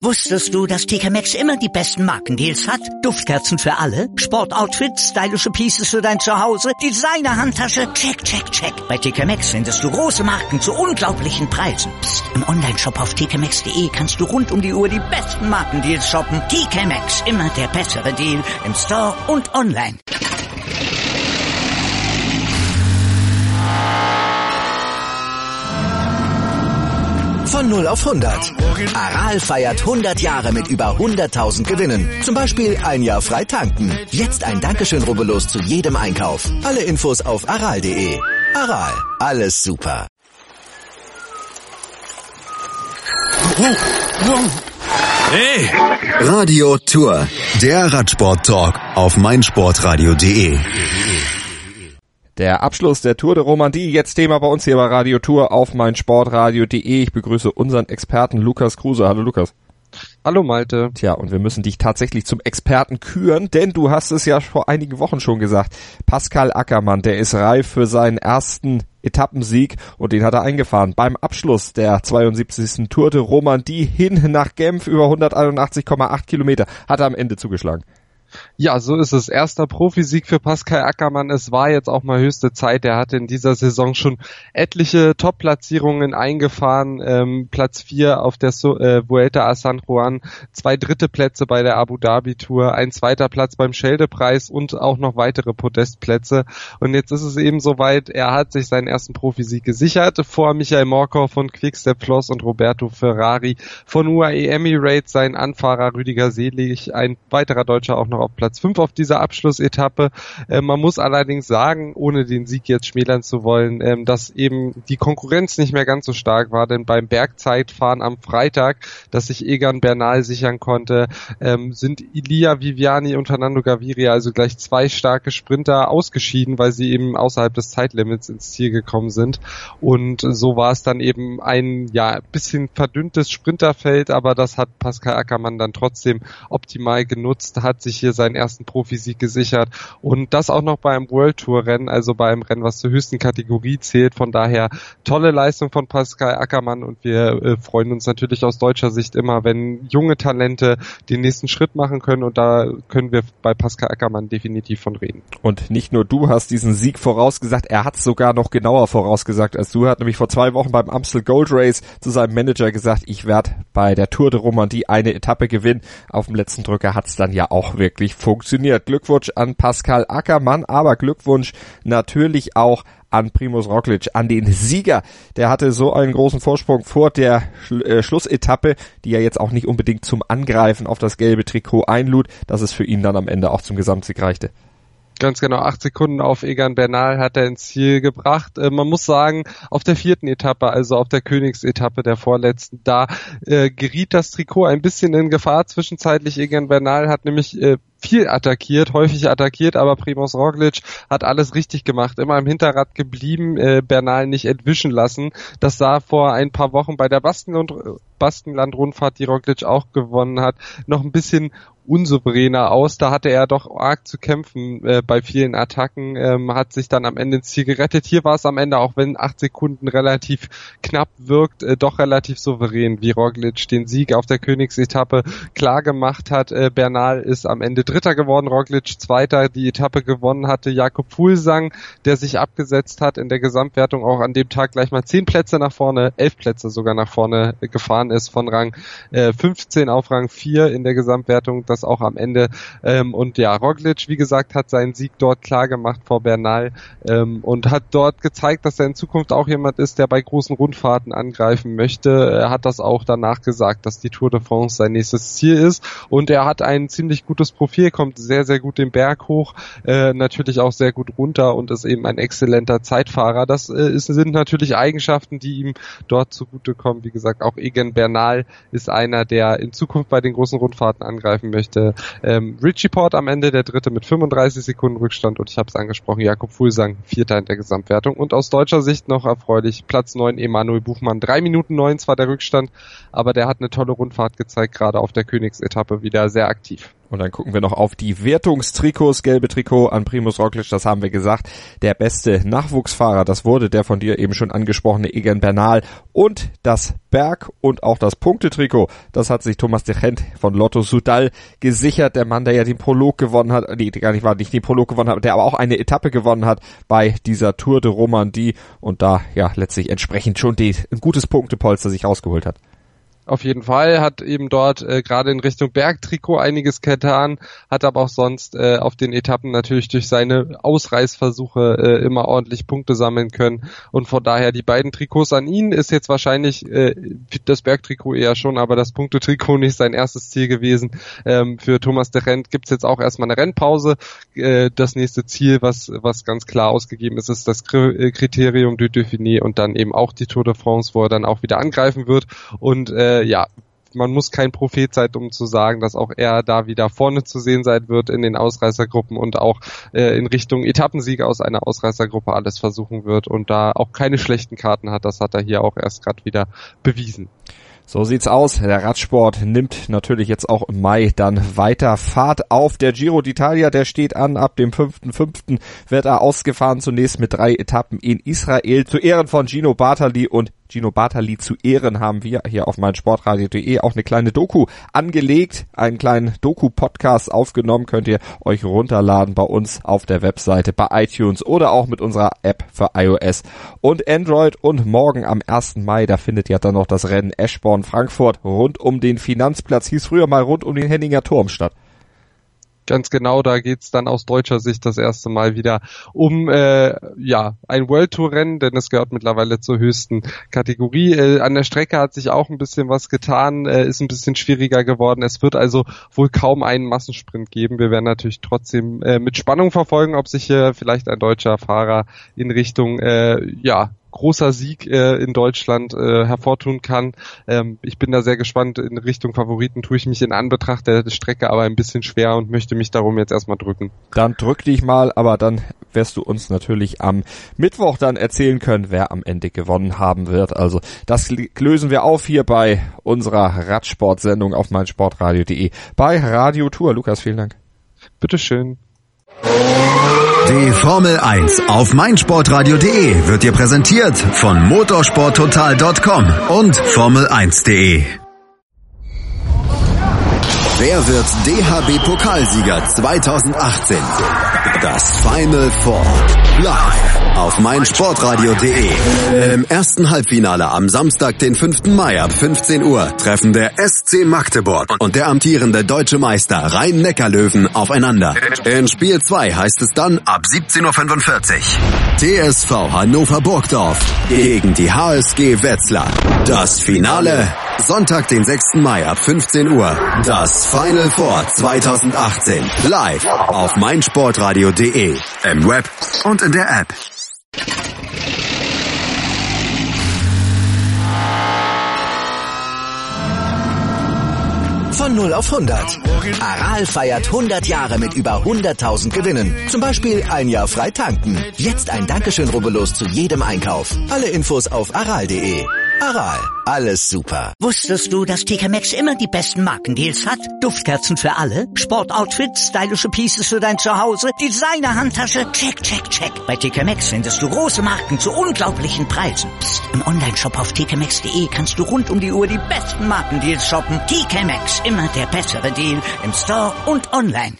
Wusstest du, dass TK Maxx immer die besten Markendeals hat? Duftkerzen für alle, Sportoutfits, stylische Pieces für dein Zuhause, Designer-Handtasche, check, check, check. Bei TK Maxx findest du große Marken zu unglaublichen Preisen. Psst. Im Onlineshop auf tkmaxx.de kannst du rund um die Uhr die besten Markendeals shoppen. TK Maxx, immer der bessere Deal im Store und online. Von 0 auf 100. Aral feiert 100 Jahre mit über 100.000 Gewinnen. Zum Beispiel ein Jahr frei tanken. Jetzt ein Dankeschön, rubbellos zu jedem Einkauf. Alle Infos auf aral.de. Aral, alles super. Hey! Radio Tour, der Radsport-Talk auf meinsportradio.de. Der Abschluss der Tour de Romandie, jetzt Thema bei uns hier bei Radio Tour auf meinsportradio.de. Ich begrüße unseren Experten Lukas Kruse. Hallo Lukas. Hallo Malte. Tja, und wir müssen dich tatsächlich zum Experten küren, denn du hast es ja vor einigen Wochen schon gesagt. Pascal Ackermann, der ist reif für seinen ersten Etappensieg und den hat er eingefahren. Beim Abschluss der 72. Tour de Romandie hin nach Genf über 181,8 Kilometer hat er am Ende zugeschlagen. Ja, so ist es. Erster Profisieg für Pascal Ackermann. Es war jetzt auch mal höchste Zeit. Er hatte in dieser Saison schon etliche Top-Platzierungen eingefahren. Platz 4 auf der Vuelta a San Juan, 2 dritte Plätze bei der Abu Dhabi Tour, ein zweiter Platz beim Schelde-Preis und auch noch weitere Podestplätze. Und jetzt ist es eben soweit, er hat sich seinen ersten Profisieg gesichert vor Michael Morkov von Quick-Step Floss und Roberto Ferrari von UAE Emirates, sein Anfahrer Rüdiger Selig, ein weiterer Deutscher auch noch auf Platz 5 auf dieser Abschlussetappe. Man muss allerdings sagen, ohne den Sieg jetzt schmälern zu wollen, dass eben die Konkurrenz nicht mehr ganz so stark war, denn beim Bergzeitfahren am Freitag, das sich Egan Bernal sichern konnte, sind Ilia Viviani und Fernando Gaviria, also gleich 2 starke Sprinter, ausgeschieden, weil sie eben außerhalb des Zeitlimits ins Ziel gekommen sind. Und so war es dann eben ein bisschen verdünntes Sprinterfeld, aber das hat Pascal Ackermann dann trotzdem optimal genutzt, hat sich hier seinen ersten Profisieg gesichert und das auch noch beim World Tour Rennen, also beim Rennen, was zur höchsten Kategorie zählt. Von daher tolle Leistung von Pascal Ackermann und wir freuen uns natürlich aus deutscher Sicht immer, wenn junge Talente den nächsten Schritt machen können und da können wir bei Pascal Ackermann definitiv von reden. Und nicht nur du hast diesen Sieg vorausgesagt, er hat es sogar noch genauer vorausgesagt als du. Er hat nämlich vor 2 Wochen beim Amstel Gold Race zu seinem Manager gesagt, ich werde bei der Tour de Romandie eine Etappe gewinnen. Auf dem letzten Drücker hat es dann ja auch wirklich funktioniert. Glückwunsch an Pascal Ackermann, aber Glückwunsch natürlich auch an Primož Roglič, an den Sieger. Der hatte so einen großen Vorsprung vor der Schlussetappe, die ja jetzt auch nicht unbedingt zum Angreifen auf das gelbe Trikot einlud, dass es für ihn dann am Ende auch zum Gesamtsieg reichte. Ganz genau, 8 Sekunden auf Egan Bernal hat er ins Ziel gebracht. Man muss sagen, auf der 4. Etappe, also auf der Königsetappe der vorletzten, da geriet das Trikot ein bisschen in Gefahr zwischenzeitlich. Egan Bernal hat nämlich häufig attackiert, aber Primož Roglič hat alles richtig gemacht, immer im Hinterrad geblieben, Bernal nicht entwischen lassen. Das sah vor ein paar Wochen bei der Baskenland-Rundfahrt, die Roglič auch gewonnen hat, noch ein bisschen unsouveräner aus. Da hatte er doch arg zu kämpfen bei vielen Attacken, hat sich dann am Ende ins Ziel gerettet. Hier war es am Ende, auch wenn 8 Sekunden relativ knapp wirkt, doch relativ souverän, wie Roglič den Sieg auf der Königsetappe klar gemacht hat. Bernal ist am Ende Dritter geworden, Roglič Zweiter. Die Etappe gewonnen hatte Jakob Fuglsang, der sich abgesetzt hat in der Gesamtwertung, auch an dem Tag gleich mal 10 Plätze nach vorne, 11 Plätze sogar nach vorne gefahren ist, von Rang 15 auf Rang 4 in der Gesamtwertung, das auch am Ende. Und ja, Roglič, wie gesagt, hat seinen Sieg dort klar gemacht vor Bernal und hat dort gezeigt, dass er in Zukunft auch jemand ist, der bei großen Rundfahrten angreifen möchte. Er hat das auch danach gesagt, dass die Tour de France sein nächstes Ziel ist und er hat ein ziemlich gutes Profil, kommt sehr, sehr gut den Berg hoch, natürlich auch sehr gut runter und ist eben ein exzellenter Zeitfahrer. Das sind natürlich Eigenschaften, die ihm dort zugutekommen. Wie gesagt, auch Egan Bernal ist einer, der in Zukunft bei den großen Rundfahrten angreifen möchte. Richie Porte am Ende der Dritte mit 35 Sekunden Rückstand und ich habe es angesprochen, Jakob Fuglsang Vierter in der Gesamtwertung und aus deutscher Sicht noch erfreulich Platz 9 Emanuel Buchmann, 3 Minuten 9 zwar der Rückstand, aber der hat eine tolle Rundfahrt gezeigt, gerade auf der Königsetappe wieder sehr aktiv. Und dann gucken wir noch auf die Wertungstrikots. Gelbe Trikot an Primus Roglic, das haben wir gesagt. Der beste Nachwuchsfahrer, das wurde der von dir eben schon angesprochene Egan Bernal. Und das Berg- und auch das Punktetrikot, das hat sich Thomas de Gendt von Lotto Soudal gesichert. Der Mann, der ja den Prolog gewonnen hat, nicht den Prolog gewonnen hat, der aber auch eine Etappe gewonnen hat bei dieser Tour de Romandie und da ja letztlich entsprechend schon ein gutes Punktepolster sich rausgeholt hat. Auf jeden Fall, hat eben dort gerade in Richtung Bergtrikot einiges getan, hat aber auch sonst auf den Etappen natürlich durch seine Ausreißversuche immer ordentlich Punkte sammeln können und von daher die beiden Trikots an ihn ist jetzt wahrscheinlich das Bergtrikot eher schon, aber das Punktetrikot nicht sein erstes Ziel gewesen. Für Thomas de Gendt gibt's jetzt auch erstmal eine Rennpause. Das nächste Ziel, was ganz klar ausgegeben ist, ist das Kriterium du Dauphiné und dann eben auch die Tour de France, wo er dann auch wieder angreifen wird und man muss kein Prophet sein, um zu sagen, dass auch er da wieder vorne zu sehen sein wird in den Ausreißergruppen und auch in Richtung Etappensieg aus einer Ausreißergruppe alles versuchen wird und da auch keine schlechten Karten hat. Das hat er hier auch erst gerade wieder bewiesen. So sieht's aus. Der Radsport nimmt natürlich jetzt auch im Mai dann weiter Fahrt auf. Der Giro d'Italia, der steht an. Ab dem 5.5. wird er ausgefahren. Zunächst mit 3 Etappen in Israel. Zu Ehren von Gino Bartali und Gino Bartali zu Ehren haben wir hier auf meinsportradio.de auch eine kleine Doku angelegt, einen kleinen Doku-Podcast aufgenommen, könnt ihr euch runterladen bei uns auf der Webseite, bei iTunes oder auch mit unserer App für iOS und Android. Und morgen am 1. Mai, da findet ja dann noch das Rennen Eschborn-Frankfurt rund um den Finanzplatz, hieß früher mal rund um den Henninger Turm statt. Ganz genau, da geht's dann aus deutscher Sicht das erste Mal wieder um ein World Tour Rennen, denn es gehört mittlerweile zur höchsten Kategorie. An der Strecke hat sich auch ein bisschen was getan, ist ein bisschen schwieriger geworden. Es wird also wohl kaum einen Massensprint geben. Wir werden natürlich trotzdem mit Spannung verfolgen, ob sich hier vielleicht ein deutscher Fahrer in Richtung großer Sieg in Deutschland hervortun kann. Ich bin da sehr gespannt. In Richtung Favoriten tue ich mich in Anbetracht der Strecke aber ein bisschen schwer und möchte mich darum jetzt erstmal drücken. Dann drück dich mal, aber dann wirst du uns natürlich am Mittwoch dann erzählen können, wer am Ende gewonnen haben wird. Also das lösen wir auf hier bei unserer Radsportsendung auf meinsportradio.de bei Radio Tour. Lukas, vielen Dank. Bitteschön. Die Formel 1 auf meinsportradio.de wird dir präsentiert von motorsporttotal.com und Formel1.de. Wer wird DHB-Pokalsieger 2018? Das Final Four. Live auf meinsportradio.de. Im ersten Halbfinale am Samstag, den 5. Mai ab 15 Uhr treffen der SC Magdeburg und der amtierende deutsche Meister Rhein-Neckar-Löwen aufeinander. In Spiel 2 heißt es dann ab 17.45 Uhr. TSV Hannover Burgdorf gegen die HSG Wetzlar. Das Finale Sonntag, den 6. Mai ab 15 Uhr. Das Final Four 2018. Live auf meinsportradio.de. Im Web und in der App. Von 0 auf 100. Aral feiert 100 Jahre mit über 100.000 Gewinnen. Zum Beispiel ein Jahr frei tanken. Jetzt ein Dankeschön, rubbellos zu jedem Einkauf. Alle Infos auf aral.de. Aral, alles super. Wusstest du, dass TK Maxx immer die besten Markendeals hat? Duftkerzen für alle, Sportoutfits, stylische Pieces für dein Zuhause, Designer-Handtasche, check, check, check. Bei TK Maxx findest du große Marken zu unglaublichen Preisen. Psst. Im Onlineshop auf tkmaxx.de kannst du rund um die Uhr die besten Markendeals shoppen. TK Maxx, immer der bessere Deal im Store und online.